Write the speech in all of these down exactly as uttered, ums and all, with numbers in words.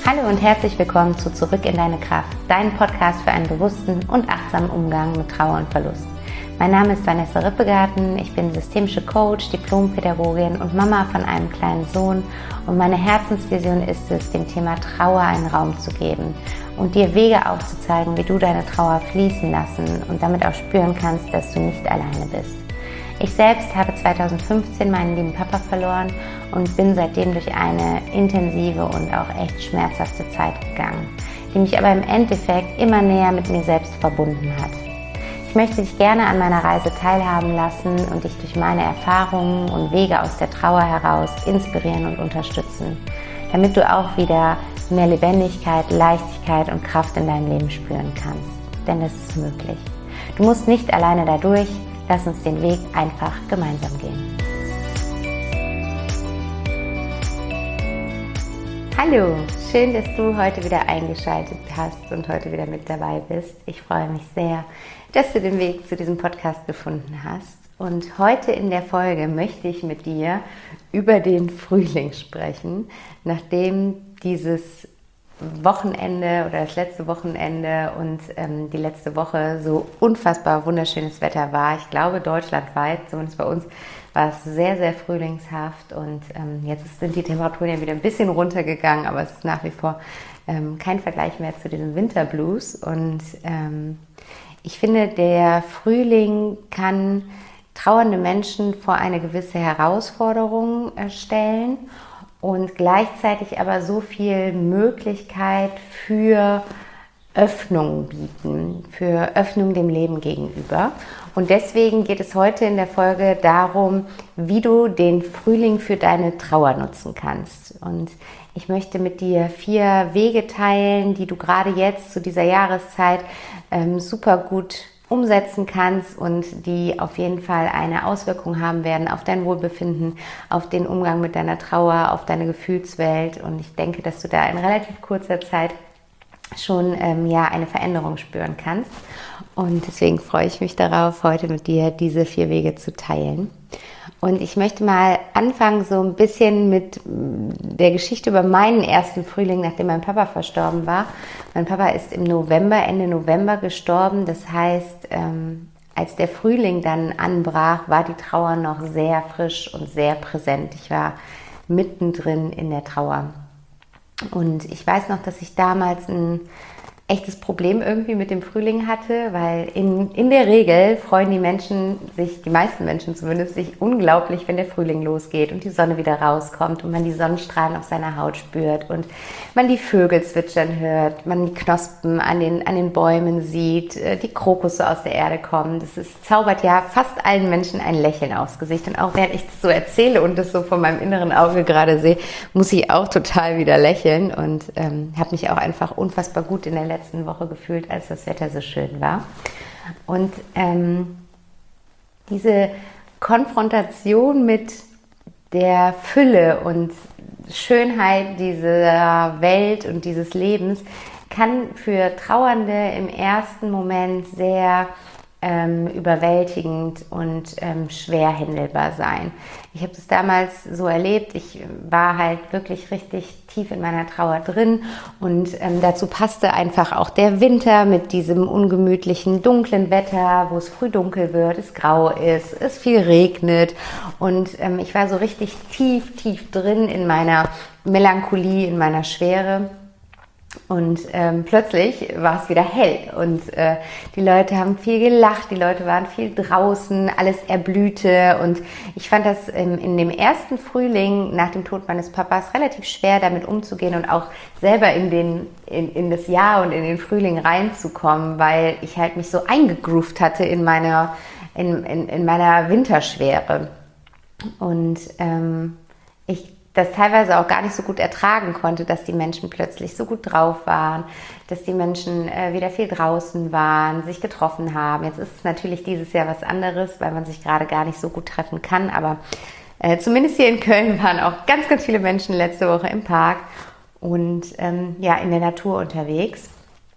Hallo und herzlich willkommen zu Zurück in deine Kraft, dein Podcast für einen bewussten und achtsamen Umgang mit Trauer und Verlust. Mein Name ist Vanessa Rippegarten, ich bin systemische Coach, Diplompädagogin und Mama von einem kleinen Sohn und meine Herzensvision ist es, dem Thema Trauer einen Raum zu geben und dir Wege aufzuzeigen, wie du deine Trauer fließen lassen und damit auch spüren kannst, dass du nicht alleine bist. Ich selbst habe zweitausendfünfzehn meinen lieben Papa verloren und bin seitdem durch eine intensive und auch echt schmerzhafte Zeit gegangen, die mich aber im Endeffekt immer näher mit mir selbst verbunden hat. Ich möchte dich gerne an meiner Reise teilhaben lassen und dich durch meine Erfahrungen und Wege aus der Trauer heraus inspirieren und unterstützen, damit du auch wieder mehr Lebendigkeit, Leichtigkeit und Kraft in deinem Leben spüren kannst. Denn das ist möglich. Du musst nicht alleine dadurch. Lass uns den Weg einfach gemeinsam gehen. Hallo, schön, dass du heute wieder eingeschaltet hast und heute wieder mit dabei bist. Ich freue mich sehr, dass du den Weg zu diesem Podcast gefunden hast. Und heute in der Folge möchte ich mit dir über den Frühling sprechen, nachdem dieses Wochenende oder das letzte Wochenende und ähm, die letzte Woche so unfassbar wunderschönes Wetter war. Ich glaube deutschlandweit, zumindest bei uns, war es sehr, sehr frühlingshaft und ähm, jetzt sind die Temperaturen ja wieder ein bisschen runtergegangen, aber es ist nach wie vor ähm, kein Vergleich mehr zu diesem Winterblues und ähm, ich finde, der Frühling kann trauernde Menschen vor eine gewisse Herausforderung äh, stellen und gleichzeitig aber so viel Möglichkeit für Öffnung bieten, für Öffnung dem Leben gegenüber. Und deswegen geht es heute in der Folge darum, wie du den Frühling für deine Trauer nutzen kannst. Und ich möchte mit dir vier Wege teilen, die du gerade jetzt zu dieser Jahreszeit ähm, super gut umsetzen kannst und die auf jeden Fall eine Auswirkung haben werden auf dein Wohlbefinden, auf den Umgang mit deiner Trauer, auf deine Gefühlswelt. Und ich denke, dass du da in relativ kurzer Zeit schon ähm, ja, eine Veränderung spüren kannst. Und deswegen freue ich mich darauf, heute mit dir diese vier Wege zu teilen. Und ich möchte mal anfangen so ein bisschen mit der Geschichte über meinen ersten Frühling, nachdem mein Papa verstorben war. Mein Papa ist im November, Ende November gestorben. Das heißt, ähm, als der Frühling dann anbrach, war die Trauer noch sehr frisch und sehr präsent. Ich war mittendrin in der Trauer. Und ich weiß noch, dass ich damals ein echtes Problem irgendwie mit dem Frühling hatte, weil in, in der Regel freuen die Menschen sich, die meisten Menschen zumindest, sich unglaublich, wenn der Frühling losgeht und die Sonne wieder rauskommt und man die Sonnenstrahlen auf seiner Haut spürt und man die Vögel zwitschern hört, man die Knospen an den, an den Bäumen sieht, die Krokusse aus der Erde kommen. Das ist, zaubert ja fast allen Menschen ein Lächeln aufs Gesicht. Und auch während ich das so erzähle und das so vor meinem inneren Auge gerade sehe, muss ich auch total wieder lächeln und ähm, habe mich auch einfach unfassbar gut in der letzten Woche gefühlt, als das Wetter so schön war. Und ähm, diese Konfrontation mit der Fülle und Schönheit dieser Welt und dieses Lebens kann für Trauernde im ersten Moment sehr ähm, überwältigend und ähm, schwer händelbar sein. Ich habe das damals so erlebt, ich war halt wirklich richtig tief in meiner Trauer drin und ähm, dazu passte einfach auch der Winter mit diesem ungemütlichen, dunklen Wetter, wo es früh dunkel wird, es grau ist, es viel regnet und ähm, ich war so richtig tief, tief drin in meiner Melancholie, in meiner Schwere. Und ähm, plötzlich war es wieder hell und äh, die Leute haben viel gelacht, die Leute waren viel draußen, alles erblühte und ich fand das ähm, in dem ersten Frühling nach dem Tod meines Papas relativ schwer damit umzugehen und auch selber in, den, in, in das Jahr und in den Frühling reinzukommen, weil ich halt mich so eingegroovt hatte in meiner, in, in, in meiner Winterschwere und ähm, ich das teilweise auch gar nicht so gut ertragen konnte, dass die Menschen plötzlich so gut drauf waren, dass die Menschen äh, wieder viel draußen waren, sich getroffen haben. Jetzt ist es natürlich dieses Jahr was anderes, weil man sich gerade gar nicht so gut treffen kann, aber äh, zumindest hier in Köln waren auch ganz, ganz viele Menschen letzte Woche im Park und ähm, ja, in der Natur unterwegs.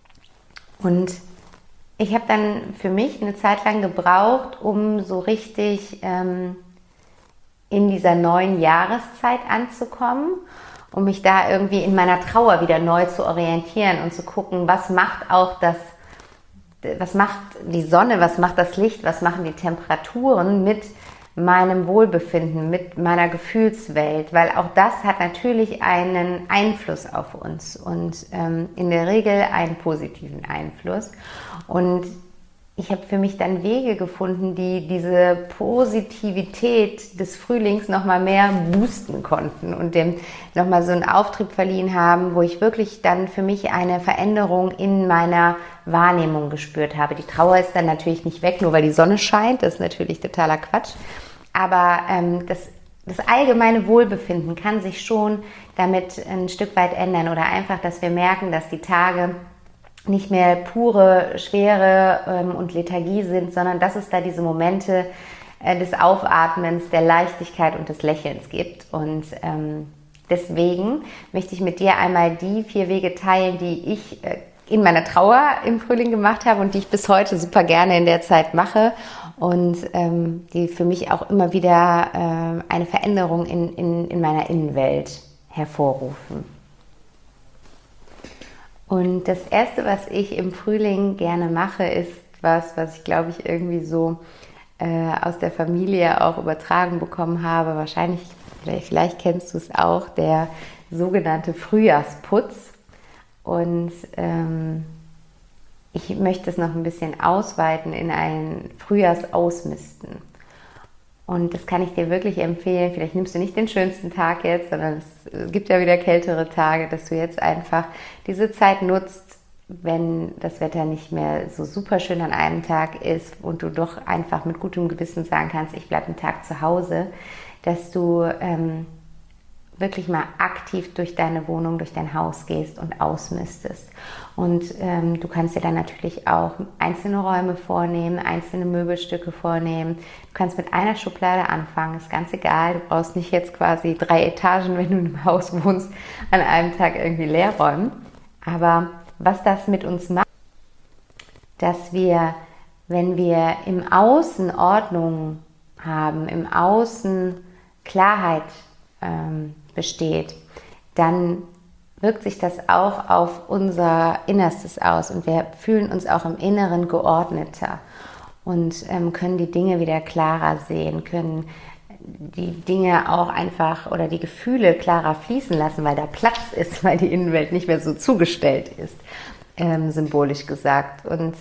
Und ich habe dann für mich eine Zeit lang gebraucht, um so richtig ähm, in dieser neuen Jahreszeit anzukommen um mich da irgendwie in meiner Trauer wieder neu zu orientieren und zu gucken, was macht auch das, was macht die Sonne, was macht das Licht, was machen die Temperaturen mit meinem Wohlbefinden, mit meiner Gefühlswelt, weil auch das hat natürlich einen Einfluss auf uns und ähm, in der Regel einen positiven Einfluss. Und ich habe für mich dann Wege gefunden, die diese Positivität des Frühlings nochmal mehr boosten konnten und dem nochmal so einen Auftrieb verliehen haben, wo ich wirklich dann für mich eine Veränderung in meiner Wahrnehmung gespürt habe. Die Trauer ist dann natürlich nicht weg, nur weil die Sonne scheint, das ist natürlich totaler Quatsch. Aber ähm, das, das allgemeine Wohlbefinden kann sich schon damit ein Stück weit ändern oder einfach, dass wir merken, dass die Tage nicht mehr pure Schwere ähm, und Lethargie sind, sondern dass es da diese Momente äh, des Aufatmens, der Leichtigkeit und des Lächelns gibt. Und ähm, deswegen möchte ich mit dir einmal die vier Wege teilen, die ich äh, in meiner Trauer im Frühling gemacht habe und die ich bis heute super gerne in der Zeit mache und ähm, die für mich auch immer wieder äh, eine Veränderung in, in, in meiner Innenwelt hervorrufen. Und das Erste, was ich im Frühling gerne mache, ist was, was ich glaube ich irgendwie so äh, aus der Familie auch übertragen bekommen habe. Wahrscheinlich, vielleicht, vielleicht kennst du es auch, der sogenannte Frühjahrsputz. Und ähm, ich möchte es noch ein bisschen ausweiten in ein Frühjahrsausmisten. Und das kann ich dir wirklich empfehlen. Vielleicht nimmst du nicht den schönsten Tag jetzt, sondern es gibt ja wieder kältere Tage, dass du jetzt einfach diese Zeit nutzt, wenn das Wetter nicht mehr so super schön an einem Tag ist und du doch einfach mit gutem Gewissen sagen kannst, ich bleibe einen Tag zu Hause, dass du ähm, wirklich mal aktiv durch deine Wohnung, durch dein Haus gehst und ausmistest. Und ähm, du kannst dir dann natürlich auch einzelne Räume vornehmen, einzelne Möbelstücke vornehmen. Du kannst mit einer Schublade anfangen, ist ganz egal. Du brauchst nicht jetzt quasi drei Etagen, wenn du in einem Haus wohnst, an einem Tag irgendwie leer räumen. Aber was das mit uns macht, dass wir, wenn wir im Außen Ordnung haben, im Außen Klarheit ähm, besteht, dann wirkt sich das auch auf unser Innerstes aus und wir fühlen uns auch im Inneren geordneter und ähm, können die Dinge wieder klarer sehen, können die Dinge auch einfach oder die Gefühle klarer fließen lassen, weil da Platz ist, weil die Innenwelt nicht mehr so zugestellt ist, ähm, symbolisch gesagt. Und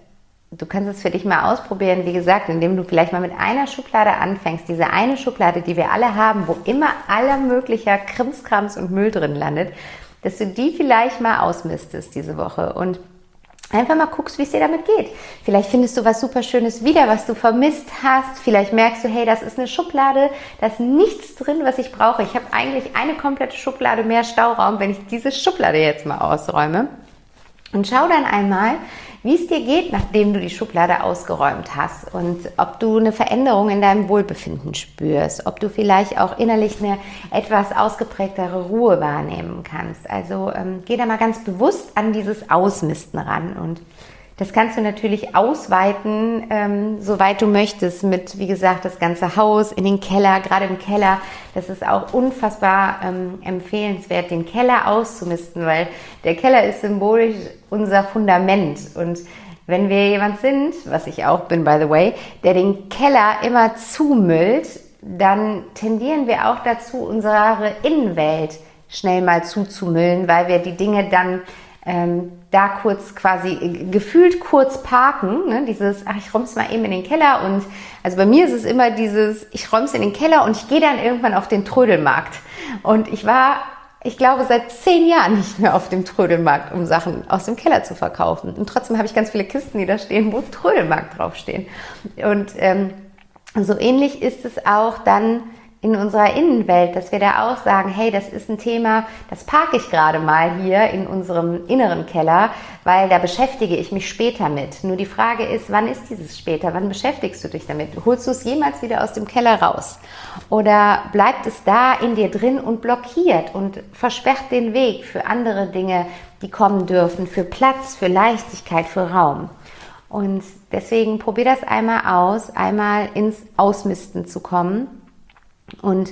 du kannst es für dich mal ausprobieren, wie gesagt, indem du vielleicht mal mit einer Schublade anfängst, diese eine Schublade, die wir alle haben, wo immer aller möglicher Krimskrams und Müll drin landet, dass du die vielleicht mal ausmistest diese Woche und einfach mal guckst, wie es dir damit geht. Vielleicht findest du was super Schönes wieder, was du vermisst hast. Vielleicht merkst du, hey, das ist eine Schublade, da ist nichts drin, was ich brauche. Ich habe eigentlich eine komplette Schublade mehr Stauraum, wenn ich diese Schublade jetzt mal ausräume. Und schau dann einmal, wie es dir geht, nachdem du die Schublade ausgeräumt hast und ob du eine Veränderung in deinem Wohlbefinden spürst, ob du vielleicht auch innerlich eine etwas ausgeprägtere Ruhe wahrnehmen kannst. Also ähm, geh da mal ganz bewusst an dieses Ausmisten ran und das kannst du natürlich ausweiten, ähm, soweit du möchtest, mit, wie gesagt, das ganze Haus, in den Keller, gerade im Keller. Das ist auch unfassbar ähm, empfehlenswert, den Keller auszumisten, weil der Keller ist symbolisch unser Fundament. Und wenn wir jemand sind, was ich auch bin, by the way, der den Keller immer zumüllt, dann tendieren wir auch dazu, unsere Innenwelt schnell mal zuzumüllen, weil wir die Dinge dann ähm, da kurz quasi gefühlt kurz parken, ne? Dieses, ach, ich räum's mal eben in den Keller und also bei mir ist es immer dieses, ich räum's in den Keller und ich gehe dann irgendwann auf den Trödelmarkt und ich war, ich glaube, seit zehn Jahren nicht mehr auf dem Trödelmarkt, um Sachen aus dem Keller zu verkaufen und trotzdem habe ich ganz viele Kisten, die da stehen, wo Trödelmarkt draufstehen und ähm, so ähnlich ist es auch dann in unserer Innenwelt, dass wir da auch sagen, hey, das ist ein Thema, das parke ich gerade mal hier in unserem inneren Keller, weil da beschäftige ich mich später mit. Nur die Frage ist, wann ist dieses später? Wann beschäftigst du dich damit? Holst du es jemals wieder aus dem Keller raus? Oder bleibt es da in dir drin und blockiert und versperrt den Weg für andere Dinge, die kommen dürfen, für Platz, für Leichtigkeit, für Raum? Und deswegen probier das einmal aus, einmal ins Ausmisten zu kommen und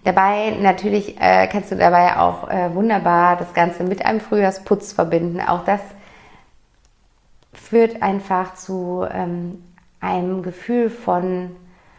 Dabei natürlich äh, kannst du dabei auch äh, wunderbar das Ganze mit einem Frühjahrsputz verbinden. Auch das führt einfach zu ähm, einem Gefühl von,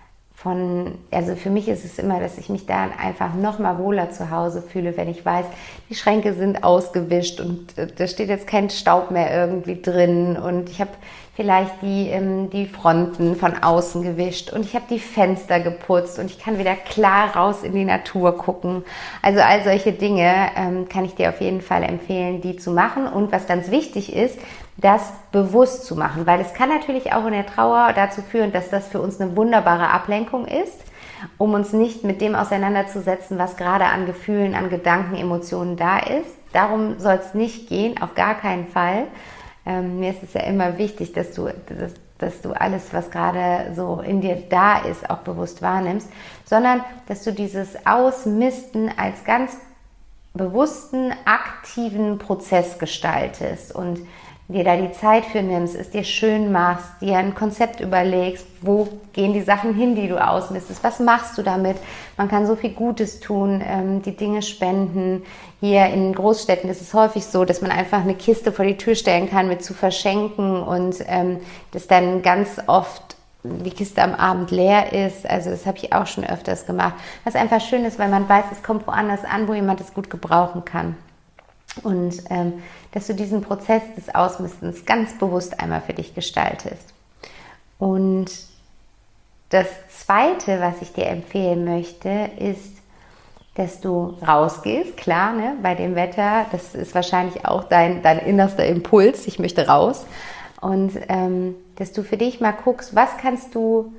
von, also für mich ist es immer, dass ich mich da einfach noch mal wohler zu Hause fühle, wenn ich weiß, die Schränke sind ausgewischt und äh, da steht jetzt kein Staub mehr irgendwie drin und ich habe vielleicht die, ähm, die Fronten von außen gewischt und ich habe die Fenster geputzt und ich kann wieder klar raus in die Natur gucken. Also all solche Dinge ähm, kann ich dir auf jeden Fall empfehlen, die zu machen. Und was ganz wichtig ist, das bewusst zu machen, weil es kann natürlich auch in der Trauer dazu führen, dass das für uns eine wunderbare Ablenkung ist, um uns nicht mit dem auseinanderzusetzen, was gerade an Gefühlen, an Gedanken, Emotionen da ist. Darum soll es nicht gehen, auf gar keinen Fall. Ähm, mir ist es ja immer wichtig, dass du, dass, dass du alles, was gerade so in dir da ist, auch bewusst wahrnimmst, sondern dass du dieses Ausmisten als ganz bewussten, aktiven Prozess gestaltest und dir da die Zeit für nimmst, es dir schön machst, dir ein Konzept überlegst, wo gehen die Sachen hin, die du ausmistest, was machst du damit? Man kann so viel Gutes tun, ähm, die Dinge spenden. Hier in Großstädten ist es häufig so, dass man einfach eine Kiste vor die Tür stellen kann mit zu verschenken und ähm, das dann ganz oft die Kiste am Abend leer ist. Also das habe ich auch schon öfters gemacht. Was einfach schön ist, weil man weiß, es kommt woanders an, wo jemand es gut gebrauchen kann. Und ähm, dass du diesen Prozess des Ausmistens ganz bewusst einmal für dich gestaltest. Und das Zweite, was ich dir empfehlen möchte, ist, dass du rausgehst. Klar, ne, bei dem Wetter, das ist wahrscheinlich auch dein, dein innerster Impuls, ich möchte raus. Und ähm, dass du für dich mal guckst, was kannst du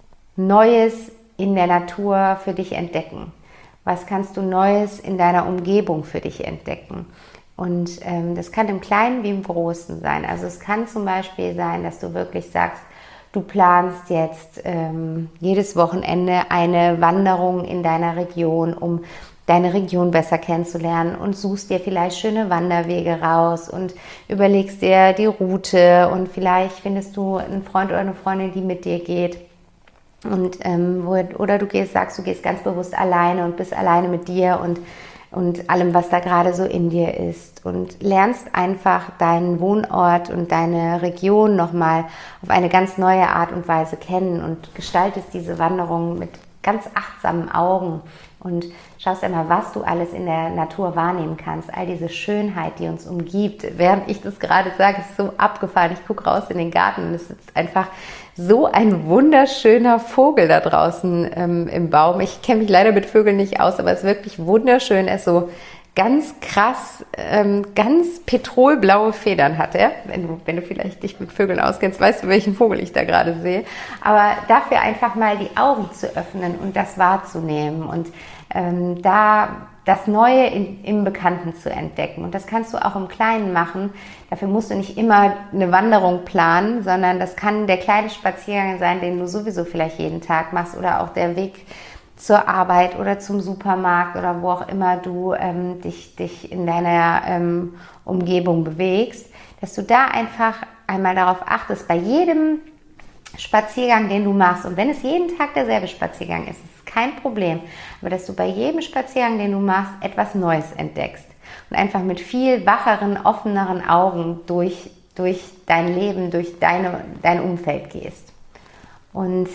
Neues in der Natur für dich entdecken? Was kannst du Neues in deiner Umgebung für dich entdecken? Und ähm, das kann im Kleinen wie im Großen sein. Also es kann zum Beispiel sein, dass du wirklich sagst, du planst jetzt ähm, jedes Wochenende eine Wanderung in deiner Region, um deine Region besser kennenzulernen und suchst dir vielleicht schöne Wanderwege raus und überlegst dir die Route und vielleicht findest du einen Freund oder eine Freundin, die mit dir geht. Und, ähm, wo, oder du gehst, sagst, du gehst ganz bewusst alleine und bist alleine mit dir und und allem, was da gerade so in dir ist und lernst einfach deinen Wohnort und deine Region nochmal auf eine ganz neue Art und Weise kennen und gestaltest diese Wanderung mit ganz achtsamen Augen und schaust einmal, was du alles in der Natur wahrnehmen kannst, all diese Schönheit, die uns umgibt. Während ich das gerade sage, ist so abgefahren. Ich gucke raus in den Garten und es sitzt einfach so ein wunderschöner Vogel da draußen ähm, im Baum. Ich kenne mich leider mit Vögeln nicht aus, aber es ist wirklich wunderschön. Er ist so ganz krass, ähm, ganz petrolblaue Federn hat er. Wenn du, wenn du vielleicht dich mit Vögeln auskennst, weißt du, welchen Vogel ich da gerade sehe. Aber dafür einfach mal die Augen zu öffnen und das wahrzunehmen und ähm, da das Neue in, im Bekannten zu entdecken. Und das kannst du auch im Kleinen machen. Dafür musst du nicht immer eine Wanderung planen, sondern das kann der kleine Spaziergang sein, den du sowieso vielleicht jeden Tag machst oder auch der Weg zur Arbeit oder zum Supermarkt oder wo auch immer du ähm, dich, dich in deiner ähm, Umgebung bewegst, dass du da einfach einmal darauf achtest, bei jedem Spaziergang, den du machst, und wenn es jeden Tag derselbe Spaziergang ist, ist es kein Problem, aber dass du bei jedem Spaziergang, den du machst, etwas Neues entdeckst und einfach mit viel wacheren, offeneren Augen durch, durch dein Leben, durch deine, dein Umfeld gehst. Und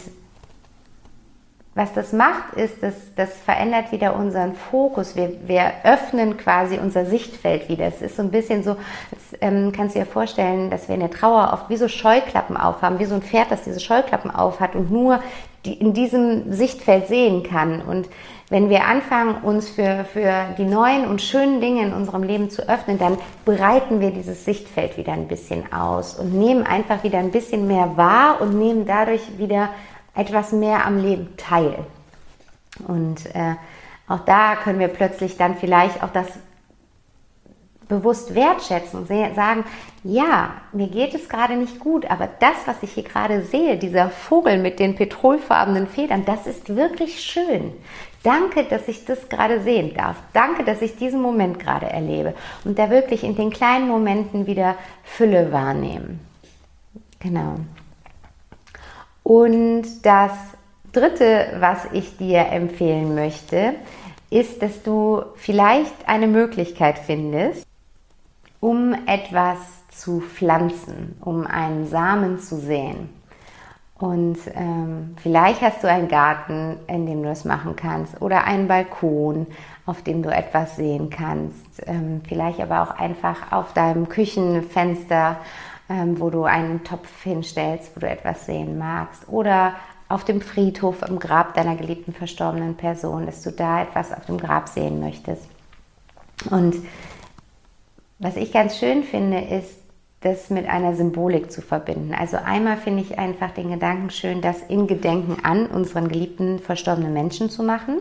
was das macht, ist, dass das verändert wieder unseren Fokus. Wir, wir öffnen quasi unser Sichtfeld wieder. Es ist so ein bisschen so, als, ähm, kannst du dir vorstellen, dass wir in der Trauer oft wie so Scheuklappen aufhaben, wie so ein Pferd, das diese Scheuklappen aufhat und nur die, in diesem Sichtfeld sehen kann. Und wenn wir anfangen, uns für, für die neuen und schönen Dinge in unserem Leben zu öffnen, dann breiten wir dieses Sichtfeld wieder ein bisschen aus und nehmen einfach wieder ein bisschen mehr wahr und nehmen dadurch wieder etwas mehr am Leben teil. Und äh, auch da können wir plötzlich dann vielleicht auch das bewusst wertschätzen und sagen, ja, mir geht es gerade nicht gut, aber das, was ich hier gerade sehe, dieser Vogel mit den petrolfarbenen Federn, das ist wirklich schön. Danke, dass ich das gerade sehen darf. Danke, dass ich diesen Moment gerade erlebe. Und da wirklich in den kleinen Momenten wieder Fülle wahrnehmen. Genau. Und das Dritte, was ich dir empfehlen möchte, ist, dass du vielleicht eine Möglichkeit findest, um etwas zu pflanzen, um einen Samen zu säen. Und ähm, vielleicht hast du einen Garten, in dem du das machen kannst, oder einen Balkon, auf dem du etwas sehen kannst. Ähm, vielleicht aber auch einfach auf deinem Küchenfenster, ähm, wo du einen Topf hinstellst, wo du etwas sehen magst. Oder auf dem Friedhof im Grab deiner geliebten verstorbenen Person, dass du da etwas auf dem Grab sehen möchtest. Und was ich ganz schön finde, ist, das mit einer Symbolik zu verbinden. Also einmal finde ich einfach den Gedanken schön, das in Gedenken an unseren geliebten verstorbenen Menschen zu machen.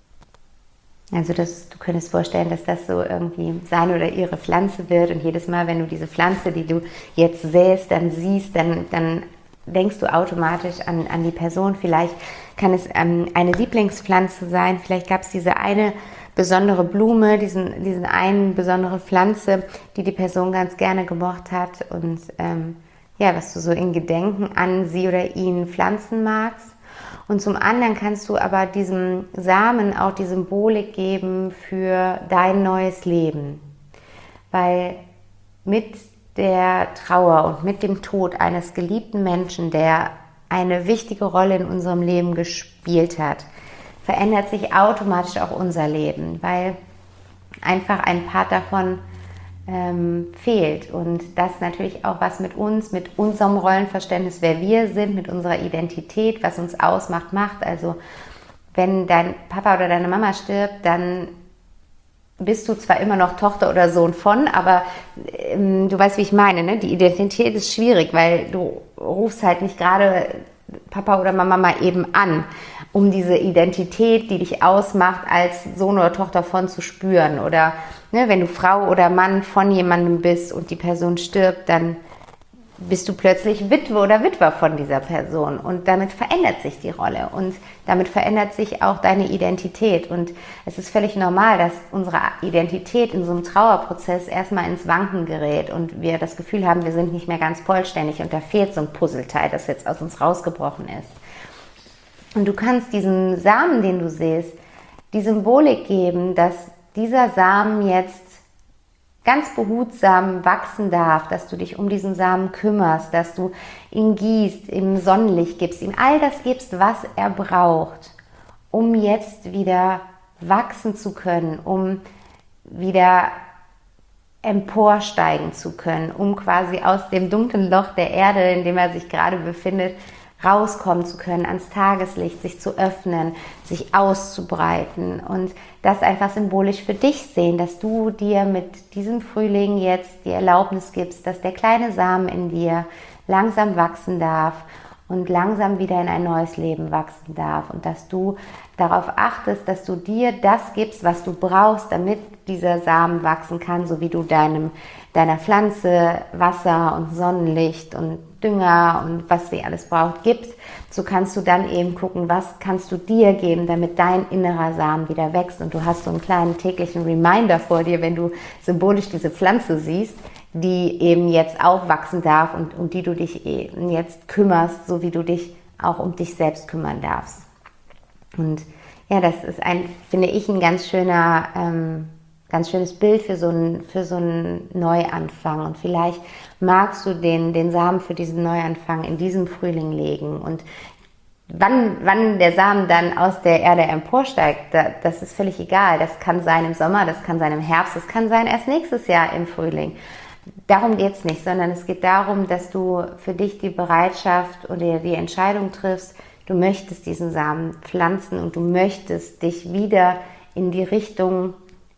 Also das, du könntest vorstellen, dass das so irgendwie seine oder ihre Pflanze wird und jedes Mal, wenn du diese Pflanze, die du jetzt säst, dann siehst, dann, dann denkst du automatisch an, an die Person. Vielleicht kann es ähm, eine Lieblingspflanze sein, vielleicht gab es diese eine besondere Blume, diesen, diesen einen besondere Pflanze, die die Person ganz gerne gemocht hat und ähm, ja, was du so in Gedenken an sie oder ihn pflanzen magst. Und zum anderen kannst du aber diesem Samen auch die Symbolik geben für dein neues Leben. Weil mit der Trauer und mit dem Tod eines geliebten Menschen, der eine wichtige Rolle in unserem Leben gespielt hat, verändert sich automatisch auch unser Leben, weil einfach ein Part davon ähm, fehlt. Und das natürlich auch was mit uns, mit unserem Rollenverständnis, wer wir sind, mit unserer Identität, was uns ausmacht, macht. Also wenn dein Papa oder deine Mama stirbt, dann bist du zwar immer noch Tochter oder Sohn von, aber ähm, du weißt, wie ich meine, ne? Die Identität ist schwierig, weil du rufst halt nicht gerade Papa oder Mama mal eben an, um diese Identität, die dich ausmacht, als Sohn oder Tochter von zu spüren. Oder ne, wenn du Frau oder Mann von jemandem bist und die Person stirbt, dann bist du plötzlich Witwe oder Witwer von dieser Person. Und damit verändert sich die Rolle und damit verändert sich auch deine Identität. Und es ist völlig normal, dass unsere Identität in so einem Trauerprozess erstmal ins Wanken gerät und wir das Gefühl haben, wir sind nicht mehr ganz vollständig und da fehlt so ein Puzzleteil, das jetzt aus uns rausgebrochen ist. Und du kannst diesem Samen, den du siehst, die Symbolik geben, dass dieser Samen jetzt ganz behutsam wachsen darf, dass du dich um diesen Samen kümmerst, dass du ihn gießt, ihm Sonnenlicht gibst, ihm all das gibst, was er braucht, um jetzt wieder wachsen zu können, um wieder emporsteigen zu können, um quasi aus dem dunklen Loch der Erde, in dem er sich gerade befindet, rauskommen zu können, ans Tageslicht, sich zu öffnen, sich auszubreiten und das einfach symbolisch für dich sehen, dass du dir mit diesem Frühling jetzt die Erlaubnis gibst, dass der kleine Samen in dir langsam wachsen darf und langsam wieder in ein neues Leben wachsen darf und dass du darauf achtest, dass du dir das gibst, was du brauchst, damit dieser Samen wachsen kann, so wie du deinem, deiner Pflanze Wasser und Sonnenlicht und Dünger und was sie alles braucht, gibst. So kannst du dann eben gucken, was kannst du dir geben, damit dein innerer Samen wieder wächst und du hast so einen kleinen täglichen Reminder vor dir, wenn du symbolisch diese Pflanze siehst, die eben jetzt auch wachsen darf und um die du dich eben jetzt kümmerst, so wie du dich auch um dich selbst kümmern darfst. Und ja, das ist ein, finde ich, ein ganz schöner, ähm, ganz schönes Bild für so einen, für so einen Neuanfang. Und vielleicht magst du den, den Samen für diesen Neuanfang in diesem Frühling legen. Und wann, wann der Samen dann aus der Erde emporsteigt, da, das ist völlig egal. Das kann sein im Sommer, das kann sein im Herbst, das kann sein erst nächstes Jahr im Frühling. Darum geht es nicht, sondern es geht darum, dass du für dich die Bereitschaft oder die Entscheidung triffst, du möchtest diesen Samen pflanzen und du möchtest dich wieder in die Richtung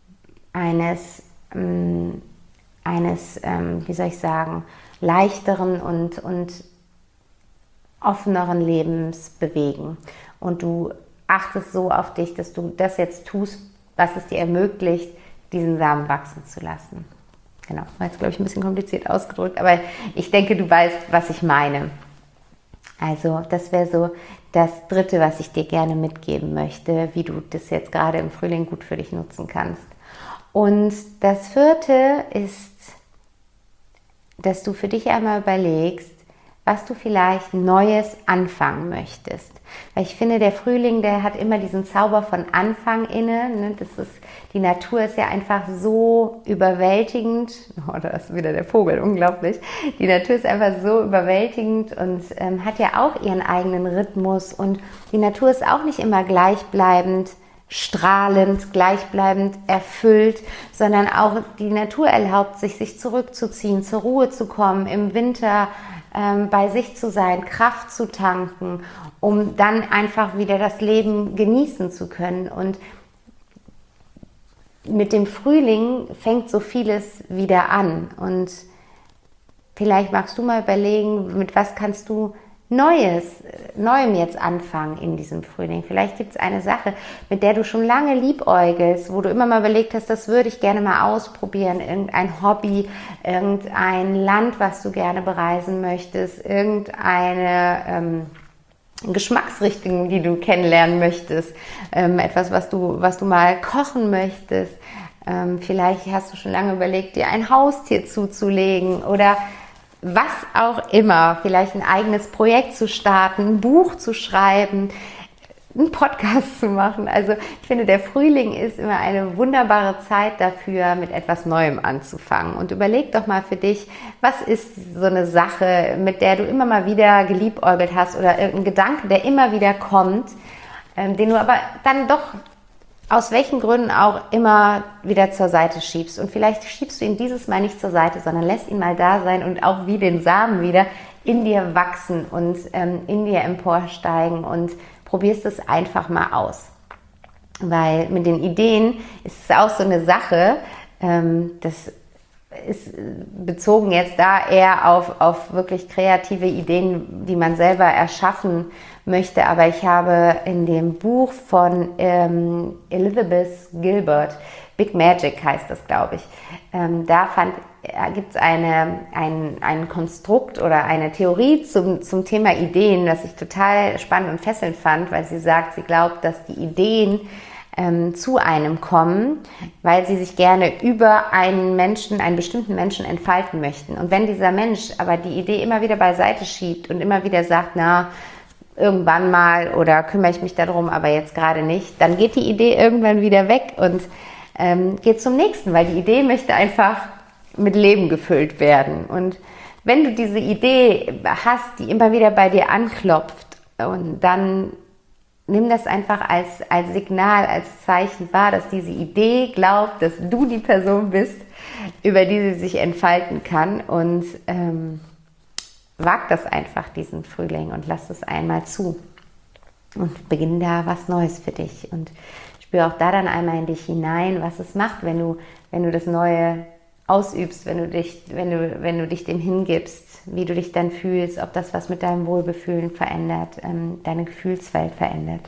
eines, ähm, eines ähm, wie soll ich sagen, leichteren und, und offeneren Lebens bewegen. Und du achtest so auf dich, dass du das jetzt tust, was es dir ermöglicht, diesen Samen wachsen zu lassen. Genau, war jetzt, glaube ich, ein bisschen kompliziert ausgedrückt, aber ich denke, du weißt, was ich meine. Also das wäre so das Dritte, was ich dir gerne mitgeben möchte, wie du das jetzt gerade im Frühling gut für dich nutzen kannst. Und das Vierte ist, dass du für dich einmal überlegst, was du vielleicht Neues anfangen möchtest. Weil ich finde, der Frühling, der hat immer diesen Zauber von Anfang inne. Ne? Das ist, die Natur ist ja einfach so überwältigend. Oh, da ist wieder der Vogel, unglaublich. Die Natur ist einfach so überwältigend und ähm, hat ja auch ihren eigenen Rhythmus. Und die Natur ist auch nicht immer gleichbleibend, strahlend, gleichbleibend erfüllt, sondern auch die Natur erlaubt sich, sich zurückzuziehen, zur Ruhe zu kommen, im Winter ähm, bei sich zu sein, Kraft zu tanken, um dann einfach wieder das Leben genießen zu können. Und mit dem Frühling fängt so vieles wieder an. Und vielleicht magst du mal überlegen, mit was kannst du Neues, Neuem jetzt anfangen in diesem Frühling. Vielleicht gibt es eine Sache, mit der du schon lange liebäugelst, wo du immer mal überlegt hast, das würde ich gerne mal ausprobieren. Irgendein Hobby, irgendein Land, was du gerne bereisen möchtest, irgendeine ähm, Geschmacksrichtung, die du kennenlernen möchtest, ähm, etwas, was du, was du mal kochen möchtest. Ähm, vielleicht hast du schon lange überlegt, dir ein Haustier zuzulegen oder was auch immer, vielleicht ein eigenes Projekt zu starten, ein Buch zu schreiben, einen Podcast zu machen. Also ich finde, der Frühling ist immer eine wunderbare Zeit dafür, mit etwas Neuem anzufangen. Und überleg doch mal für dich, was ist so eine Sache, mit der du immer mal wieder geliebäugelt hast oder irgendein Gedanke, der immer wieder kommt, ähm, den du aber dann doch aus welchen Gründen auch immer wieder zur Seite schiebst. Und vielleicht schiebst du ihn dieses Mal nicht zur Seite, sondern lässt ihn mal da sein und auch wie den Samen wieder in dir wachsen und ähm, in dir emporsteigen und probierst es einfach mal aus. Weil mit den Ideen ist es auch so eine Sache, ähm, das ist bezogen jetzt da eher auf, auf wirklich kreative Ideen, die man selber erschaffen möchte. Aber ich habe in dem Buch von ähm, Elizabeth Gilbert, Big Magic heißt das, glaube ich, ähm, da fand, äh, gibt es eine, ein, ein Konstrukt oder eine Theorie zum, zum Thema Ideen, das ich total spannend und fesselnd fand, weil sie sagt, sie glaubt, dass die Ideen ähm, zu einem kommen, weil sie sich gerne über einen Menschen, einen bestimmten Menschen entfalten möchten. Und wenn dieser Mensch aber die Idee immer wieder beiseite schiebt und immer wieder sagt, na, irgendwann mal oder kümmere ich mich darum, aber jetzt gerade nicht, dann geht die Idee irgendwann wieder weg und ähm, geht zum nächsten, weil die Idee möchte einfach mit Leben gefüllt werden. Und wenn du diese Idee hast, die immer wieder bei dir anklopft, und dann nimm das einfach als, als Signal, als Zeichen wahr, dass diese Idee glaubt, dass du die Person bist, über die sie sich entfalten kann, und ähm, wag das einfach diesen Frühling und lass es einmal zu und beginn da was Neues für dich und spür auch da dann einmal in dich hinein, was es macht, wenn du, wenn du das Neue ausübst, wenn du dich, wenn du, wenn du dich dem hingibst, wie du dich dann fühlst, ob das was mit deinem Wohlbefühlen verändert, ähm, deine Gefühlswelt verändert.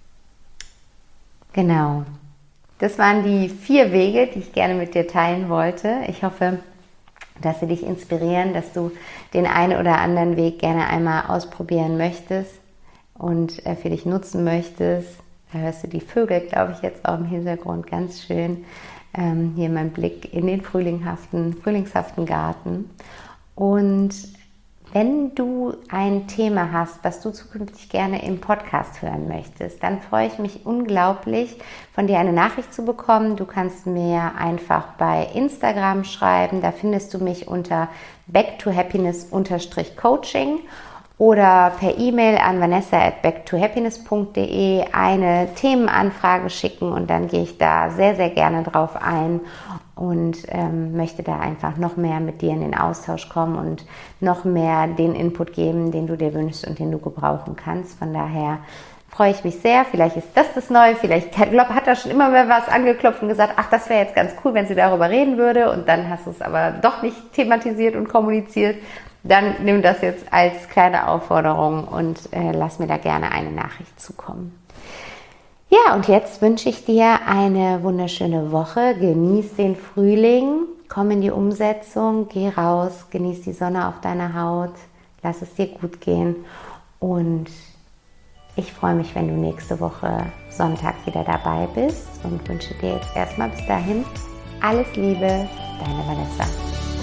Genau. Das waren die vier Wege, die ich gerne mit dir teilen wollte. Ich hoffe, dass sie dich inspirieren, dass du den einen oder anderen Weg gerne einmal ausprobieren möchtest und äh, für dich nutzen möchtest. Da hörst du die Vögel, glaube ich, jetzt auch im Hintergrund ganz schön. Ähm, hier mein Blick in den frühlingshaften, frühlingshaften Garten. Und wenn du ein Thema hast, was du zukünftig gerne im Podcast hören möchtest, dann freue ich mich unglaublich, von dir eine Nachricht zu bekommen. Du kannst mir einfach bei Instagram schreiben, da findest du mich unter back to happiness Coaching oder per E-Mail an vanessa at back to happiness punkt de eine Themenanfrage schicken und dann gehe ich da sehr, sehr gerne drauf ein und ähm, möchte da einfach noch mehr mit dir in den Austausch kommen und noch mehr den Input geben, den du dir wünschst und den du gebrauchen kannst. Von daher freue ich mich sehr. Vielleicht ist das das Neue, vielleicht glaub, hat da schon immer mal was angeklopft und gesagt, ach, das wäre jetzt ganz cool, wenn sie darüber reden würde, und dann hast du es aber doch nicht thematisiert und kommuniziert. Dann nimm das jetzt als kleine Aufforderung und äh, lass mir da gerne eine Nachricht zukommen. Ja, und jetzt wünsche ich dir eine wunderschöne Woche. Genieß den Frühling, komm in die Umsetzung, geh raus, genieß die Sonne auf deiner Haut, lass es dir gut gehen. Und ich freue mich, wenn du nächste Woche Sonntag wieder dabei bist und wünsche dir jetzt erstmal bis dahin alles Liebe, deine Vanessa.